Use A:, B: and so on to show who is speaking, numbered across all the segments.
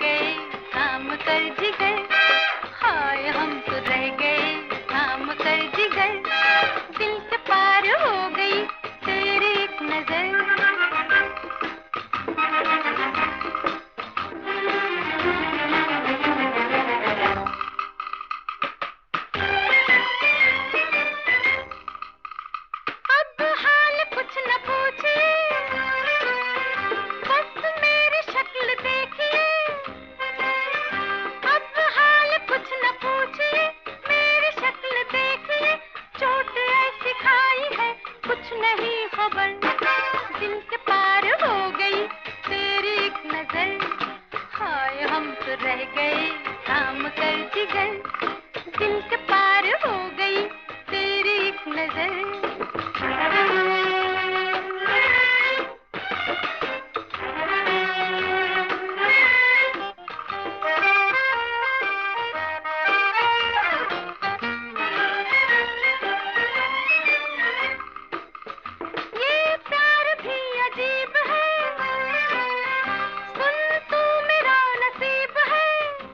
A: गए थाम कर जिगर, हाय हम तो रह गए थाम कर जिगर, दिल के पार हो गई तेरी एक नजर। अब हाल कुछ न पूछिए, बस मेरी शक्ल देखिए। अब हाल कुछ न पूछिए, मेरी शक्ल देखिए। चोट ऐसी खाई है कुछ नहीं खबर, दिल के पार हो गई तेरी एक नजर, हाय हम तो रह गए थाम कर जिगर, दिल के पार हो गई तेरी एक नजर। ये प्यार भी अजीब है, सुन तू मेरा नसीब है।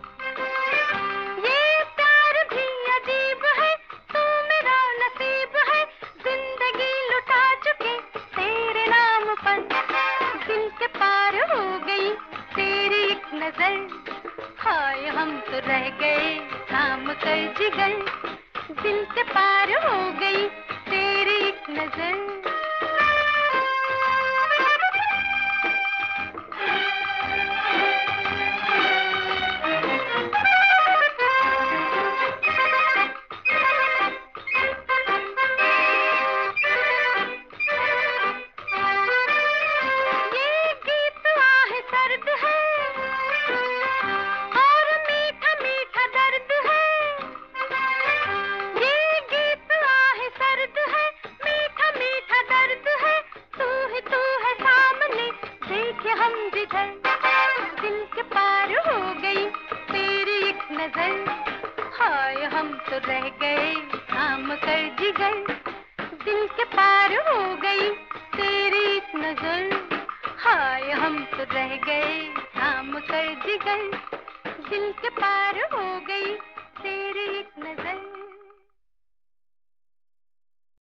A: ये प्यार भी अजीब है, तू मेरा नसीब है। जिंदगी लुटा चुके तेरे नाम पर, दिल के पार हो गई तेरी एक नजर, हाय हम तो रह गए थाम कर जिगर, दिल के पार हो गई तेरी एक नजर। ये गीत आह सर्द है और मीठा मीठा दर्द है। ये गीत आह सर्द है, मीठा मीठा दर्द है। तू है सामने देखे हम जिधर, दिल के पार हो गई तेरी एक नजर, हाय हम तो रह गए थाम कर जिगर, दिल के पार हो गई तेरी एक नजर, हाय हम तो रह गए थाम कर जिगर, दिल के पार हो गई तेरी